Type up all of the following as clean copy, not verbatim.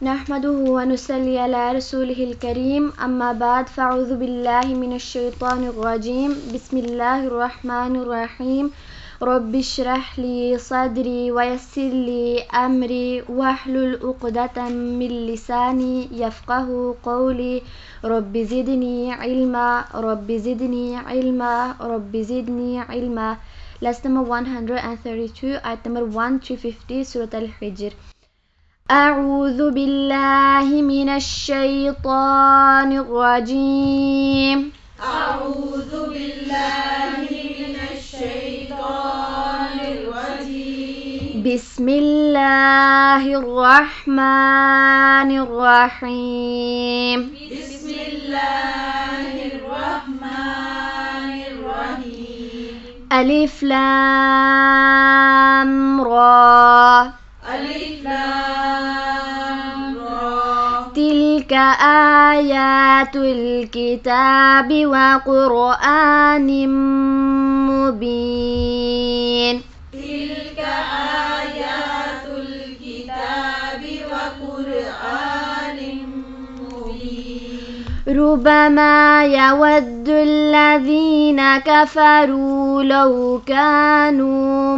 नहमदुहु व नुसल्ली अला रसूलिहिल करीम अम्मा बाद फ़अऊज़ु बिल्लाहि मिनश शैतानिर रजीम बिस्मिल्लाहिर रहमानिर रहीम रब्बिश्रह ली सदरी व यस्सिर ली अमरी वहलुल उक़दतम मिन लिसानी यफ़क़हू क़ौली रब्बि ज़िदनी इल्मा रब्बि ज़िदनी इल्मा रब्बि ज़िदनी इल्मा। Lesson number 132, ayat number 1350, Surah Al-Hijr. أعوذ بالله من الشيطان الرجيم. أعوذ بالله من الشيطان الرجيم. بسم الله الرحمن الرحيم. بسم الله الرحمن الرحيم. ألف لام را. ألف لام را. تلك آيات الكتاب وقرآن مبين. تلك آيات الكتاب وقرآن مبين. ربما يود الذين كفروا لو كانوا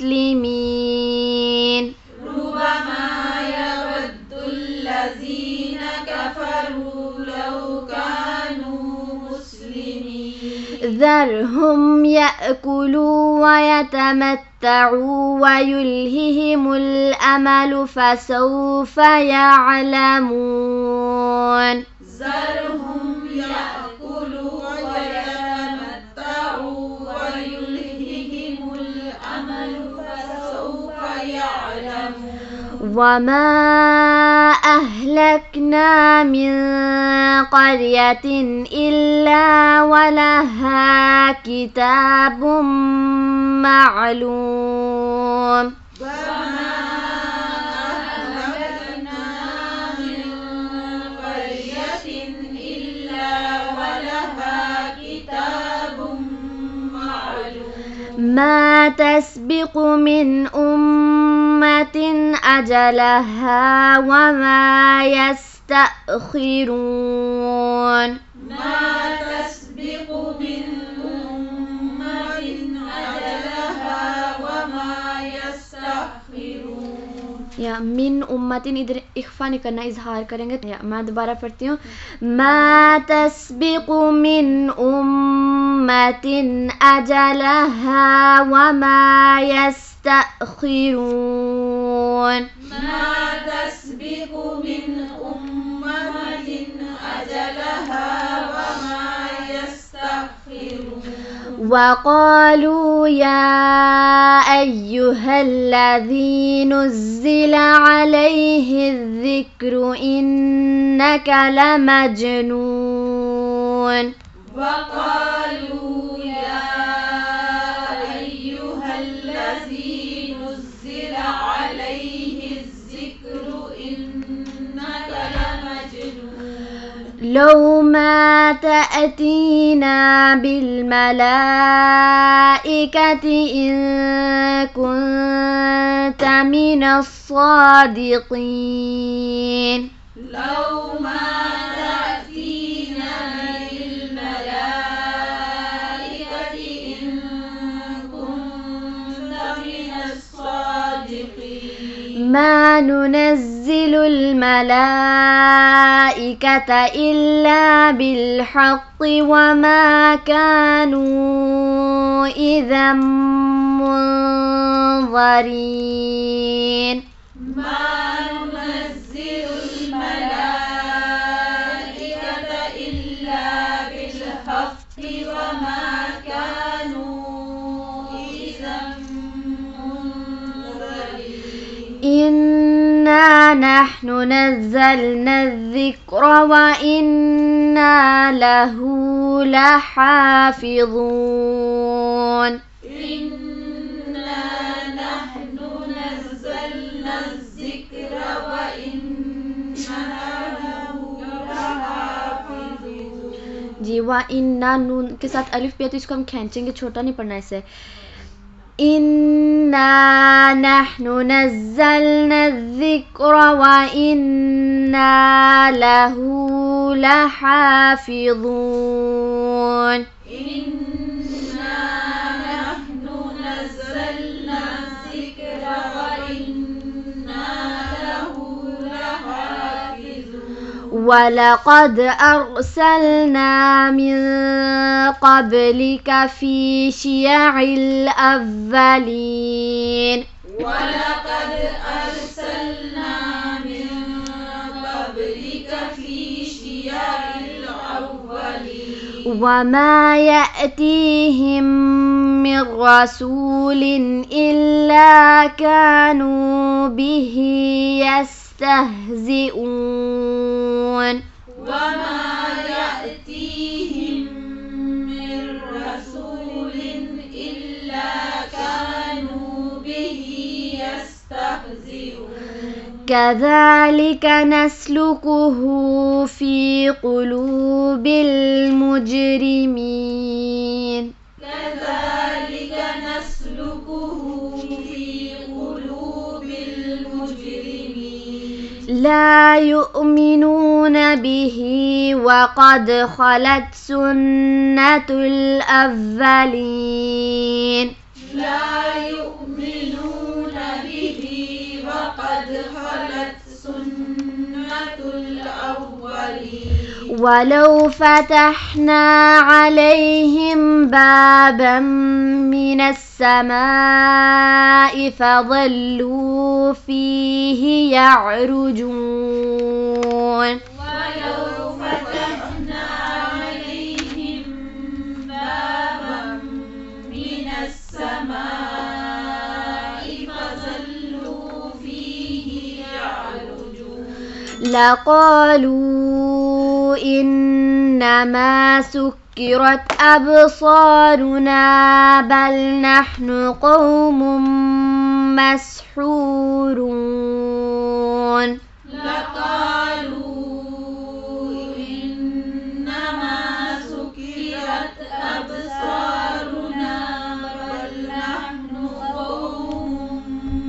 مسلمين. ربما يود الذين كفروا لو كانوا مسلمين. ذرهم يأكلوا ويتمتعوا ويلههم الأمل فسوف يعلمون. ذرهم يأكلوا ويتمتعوا ويلههم الأمل فسوف يعلمون. وما أهلكنا من قرية إلا ولها كتاب معلوم. وما أهلكنا من قرية إلا ولها كتاب معلوم. ما تسبق من أمة أجلها وما يستأخرون. ما تسبق من أمة أجلها وما يستأخرون. या मिन उम्मतिन इधर इख्फा नहीं करना, इजहार करेंगे. या मैं दोबारा पढ़ती हूँ. मा तस्बिकु मिन उम्मतिन अजलहा वमा यस्तअखिरून. ما تسبق من أمة أجلها وما يستأخرون. وقالوا يا أيها الذي نزل عليه الذكر إنك لمجنون. وقالوا يا أيها الذي نزل عليه الذكر إنك لمجنون. لو ما تأتينا بالملائكة إن كنت من الصادقين. لو ما تأتينا بالملائكة إن كنت من الصادقين. ما ننزل الملائكة إلا بالحق وما كانوا إذا منظرين. ما ننزل الملائكة إلا بالحق وما كانوا إذا منظرين. إنا نحن نزلنا الذكر وإنا له لحافظون. إنا نحن نزلنا الذكر وإنا له لحافظون. जी, वा इन्ना नून के साथ अलिफ भी है तो इसको हम खींचेंगे, छोटा नहीं पढ़ना इसे. إنا نحن نزلنا الذكر وإنا له لحافظون إنا نحن نزلنا الذكر وإنا له لحافظون ولقد أرسلنا من قبلك في شيع الأولين ولقد أرسلنا من قبلك في شيع الأولين وما يأتيهم من رسول إلا كانوا به يستهزئون وما يأتيهم من رسول إلا كانوا به يستهزئون كذلك نسلكه في قلوب المجرمين كذلك نسلكه في قلوب المجرمين لا يؤمنون به وقد خلت سنة الأولين لا يؤمنون به وقد خلت سنة الأولين ولو فتحنا عليهم بابا من السماء فظلوا فيه يعرجون ولو فتحنا عليهم بابا من السماء فظلوا فيه يعرجون لقالوا إنما سكرت أبصارنا بل نحن قوم مسحورون لقالوا إنما سكرت أبصارنا بل نحن قوم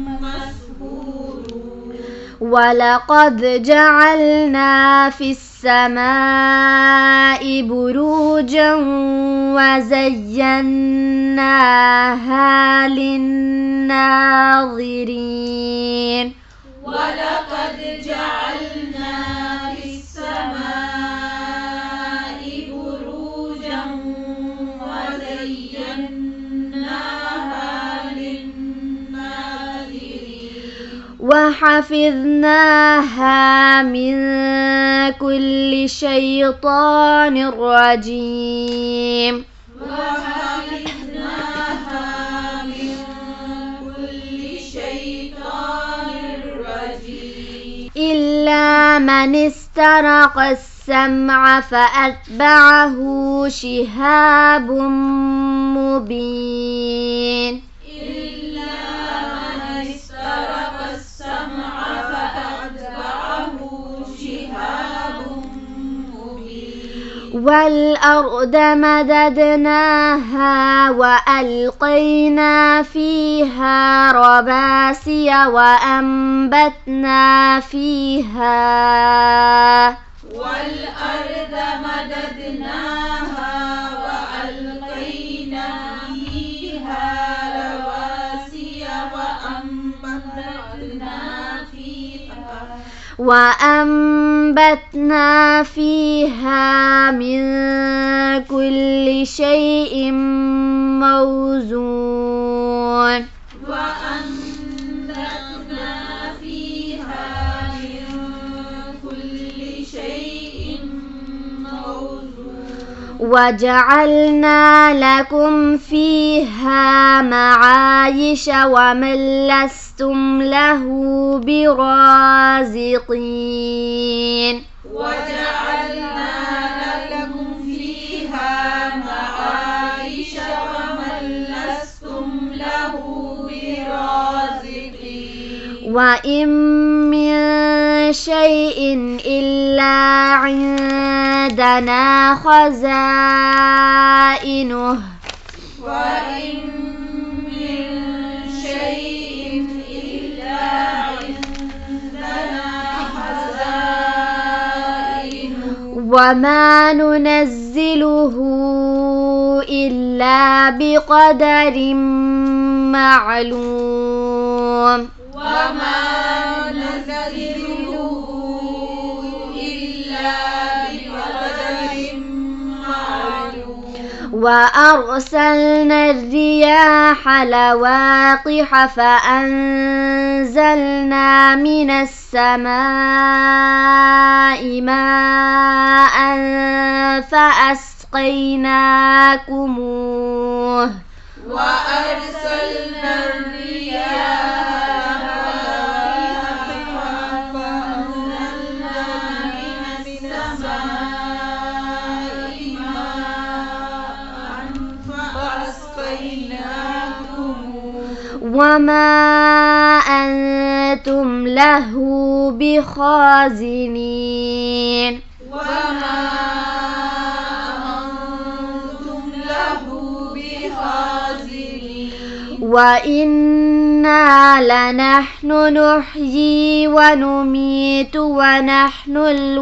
مسحورون ولقد جعلنا في السماء بروجا وزيناها للناظرين ولقد جعلنا في السماء بروجا وزيناها للناظرين وحفظناها من كل شيطان رجيم وحفظناها من كل شيطان رجيم إلا من استرق السمع فأتبعه شهاب مبين إلا من استرق السمع فأتبعه شهاب مبين والأرض مددناها وألقينا فيها رواسي وأنبتنا فيها والأرض مددناها وألقينا فيها رواسي وأنبتنا فيها من كل شيء موزون وأنبتنا فيها من كل شيء موزون وجعلنا لكم فيها معايش ومن لستم له برازقين وجعلنا لكم فيها معايش ومن لستم له برازقين وإن من شيء إلا عندنا خزائنه وإن من وما ننزله إلا بقدر معلوم وما ننزله إلا بقدر معلوم وأرسلنا الرياح لواقح فأنزلنا من السماء ماء فأسقيناكموه وأرسلنا الرياح فأنزلنا من السماء ماء فأسقيناكموه وما أنتم له بخازنين وما أنتم له بخازنين وإنا لنحن نحيي ونميت ونحن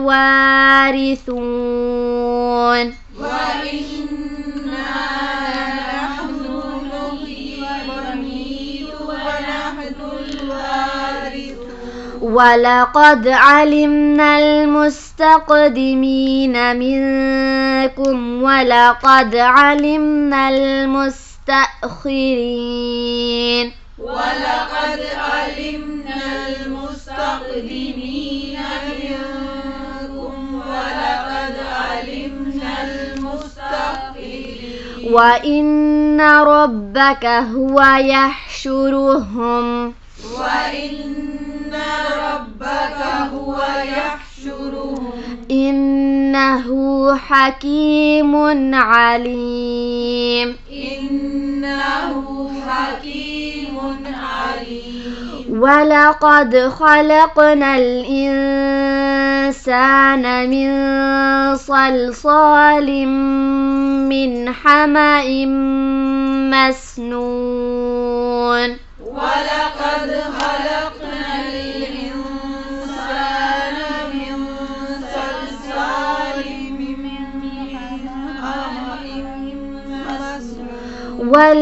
الوارثون وإنا لنحن نحيي ونميت ونحن الوارثون ولقد علمنا المستقدمين منكم ولقد علمنا المستأخرين ولقد علمنا المستقدمين منكم ولقد علمنا المستأخرين وإن ربك هو يحشرهم وإن ربك هو يحشرهم إنه حكيم عليم إنه حكيم عليم ولقد خلقنا الإنسان من صلصال من حمأ مسنون ولقد خلقنا الإنسان من صلصال من حمأ مسنون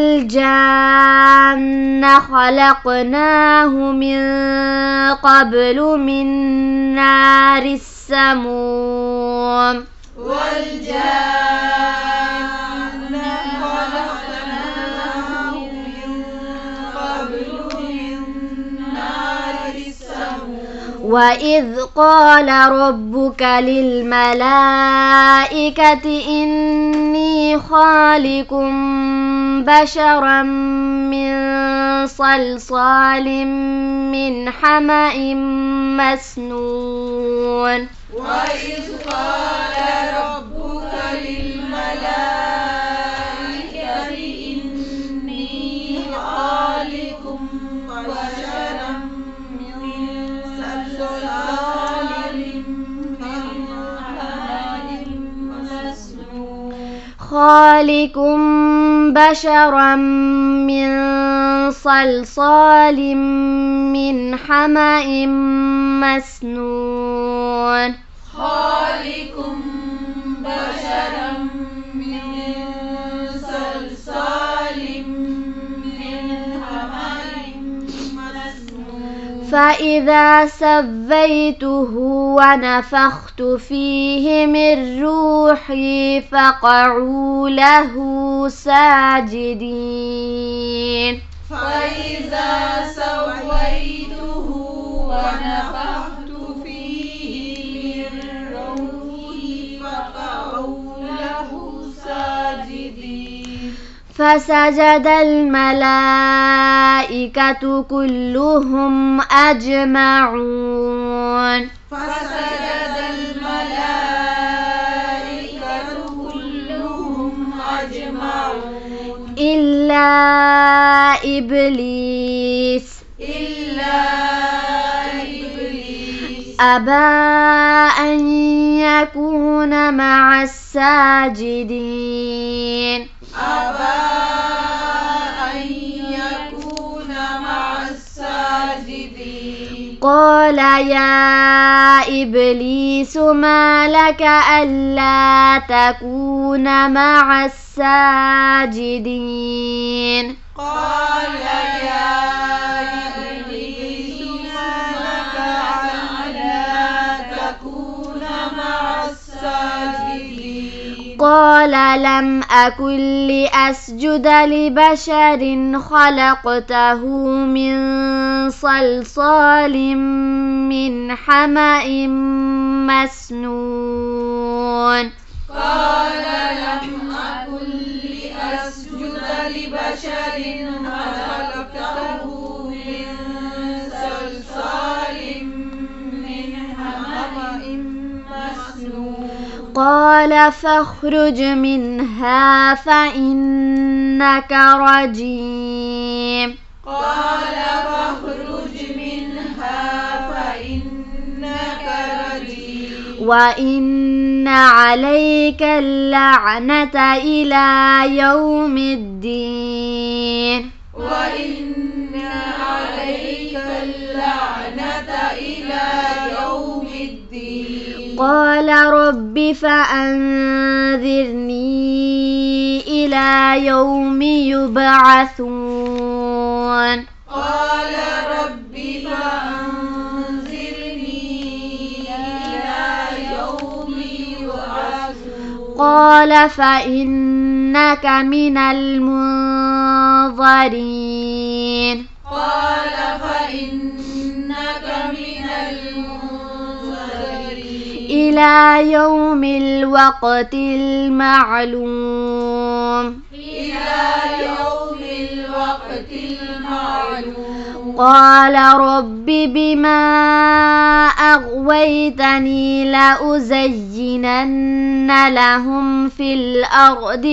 والجان خلقناه من قبل من نار السموم والجان خلقناه من قبل من نار السموم وإذ قال ربك للملائكة إني خالق بشرا من صلصال من حمأ مسنون وإذ قال ربك للملائكة إني خالق بشرا من صلصال من حمأ مسنون خالق بشرا من صلصال من حمأ مسنون خالق بشرا من صلصال من حمأ مسنون فإذا سويته ونفخت فيه من روحي فقعوا له ساجدين فإذا سويته ونفخت فيه من روحي فقعوا له ساجدين فسجد الملائكة كلهم أجمعون فسجد الملائكة كلهم أجمعون إلا إبليس أبى أن يكون مع الساجدين قال يا إبليس ما لك ألا تكون مع الساجدين قال يا إبليس ما لك ألا تكون مع الساجدين قال لم أكن لأسجد لبشر خلقته من صلصال من حمأ مسنون قال لم أكن لأسجد لبشر خلقته من صلصال من حمأ مسنون قال فاخرج منها فإنك رجيم قال فاخرج منها فإنك رجيم وإن عليك اللعنة إلى يوم الدين وإن عليك اللعنة إلى يوم الدين قال رب فأنذرني إلى يوم يبعثون قال رب فأنذرني إلى يوم يبعثون قال فإنك من المنظرين قال فإنك من المنظرين إلى يوم الوقت المعلوم إلى يوم الوقت المعلوم قال رب بما أغويتني لأزينن لهم في الأرض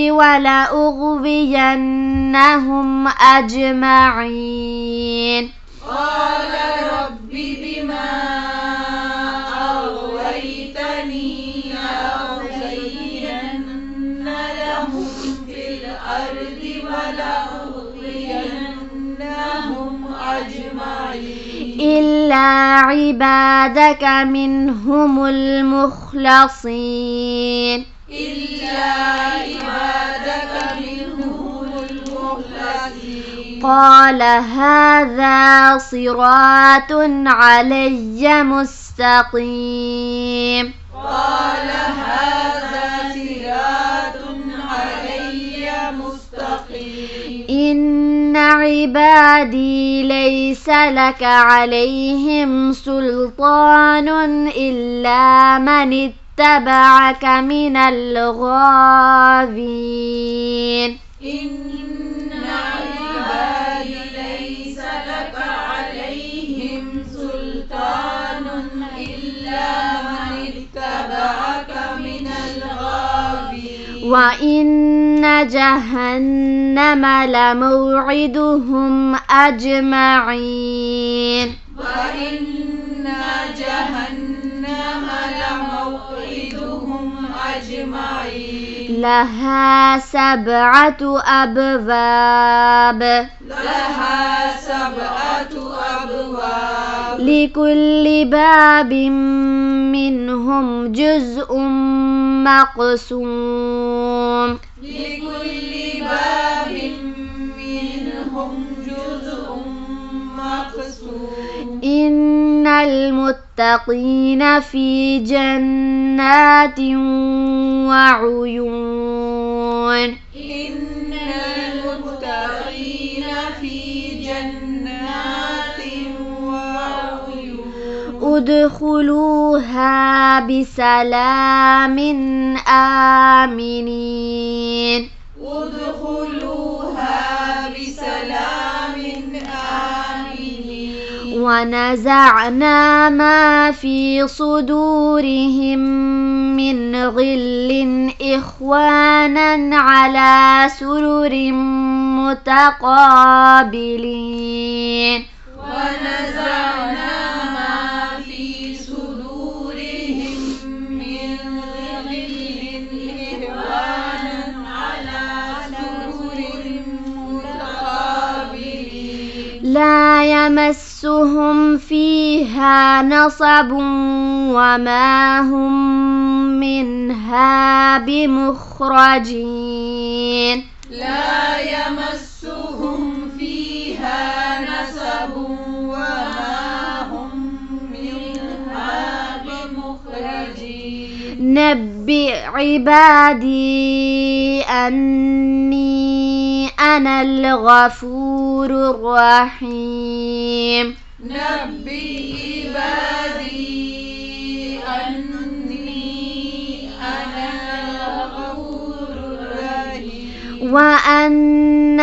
ولأغوينهم أجمعين قال رب بما أغويتني لأزينن لهم في الأرض ولأغوينهم أجمعين إلا عبادك منهم المخلصين إلا عبادك منهم المخلصين قال هذا صراط علي مستقيم قال هذا صراط علي مستقيم إن عبادي ليس لك عليهم سلطان إلا من اتبعك من الغاوين إن عبادي ليس لك عليهم سلطان إلا من اتبعك من الغاوين وإن جهنم لموعدهم أجمعين وإن جهنم لموعدهم أجمعين لها 7 أبواب لها 7 أبواب لكل باب منهم جزء مقسوم لكل باب منهم جزء مقسوم إن المتقين في جنات وعيون إن المتقين في جنات وعيون ادخلوها بسلام آمنين ادخلوها بسلام آمنين ونزعنا ما في صدورهم من غل إخوانا على سرر متقابلين ونزعنا ما في صدورهم من غل إخوانا على سرر متقابلين لا يمس يمسهم فيها نصب وما هم منها بمخرجين لا يمسهم فيها نصب وما هم منها بمخرجين نبئ عبادي أني أنا الغفور الرحيم نبئ عبادي أني أنا الغفور الرحيم وأن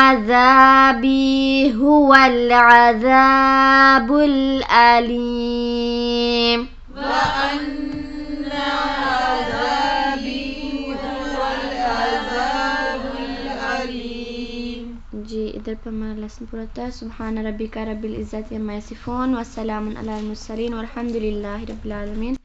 عذابي هو العذاب الأليم وأن عذابي هو العذاب الأليم जी इधर पर हमारा लेसन पूरा था सुब्हान रब्बिका रब्बिल इज्जति अम्मा यसिफून वस्सलामुन अलल मुरसलीन वल्हम्दुलिल्लाहि रब्बिल आलमीन।